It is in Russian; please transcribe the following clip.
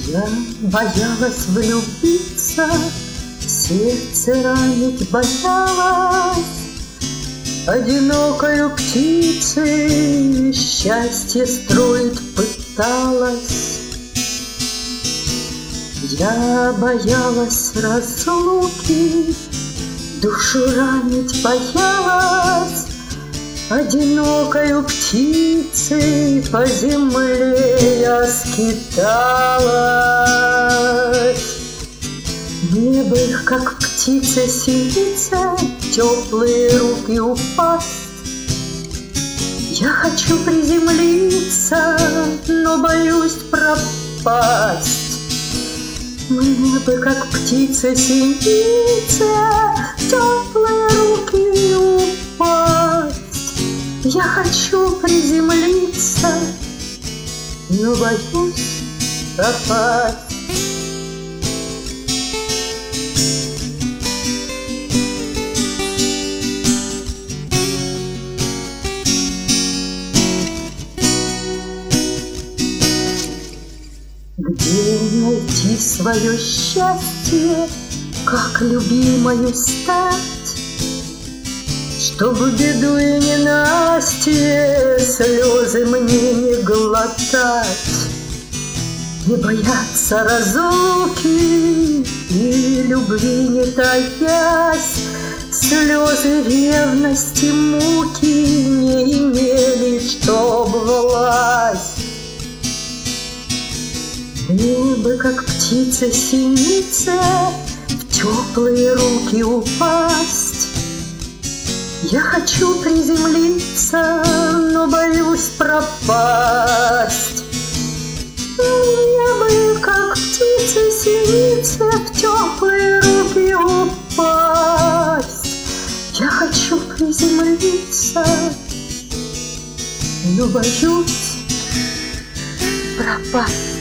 Я боялась влюбиться, сердце ранить боялась, одинокою птицей счастье строить пыталась. Я боялась разлуки, душу ранить боялась, одинокою птицей по земле я скиталась. Мне бы, как птица синица, теплые руки упасть. Я хочу приземлиться, но боюсь пропасть. Мне бы, как птица синица, теплые руки упасть. Я хочу приземлиться, но боюсь пропасть. Где найти свое счастье, как любимою стать, чтобы беду и ненастье слезы мне не глотать, не бояться разлуки и любви не таясь, слезы ревности муки не имели, чтоб власть. Мне бы, как птица синица, в теплые руки упасть. Я хочу приземлиться, но боюсь пропасть. Мне бы, как птица синица, в теплые руки упасть. Я хочу приземлиться, но боюсь пропасть.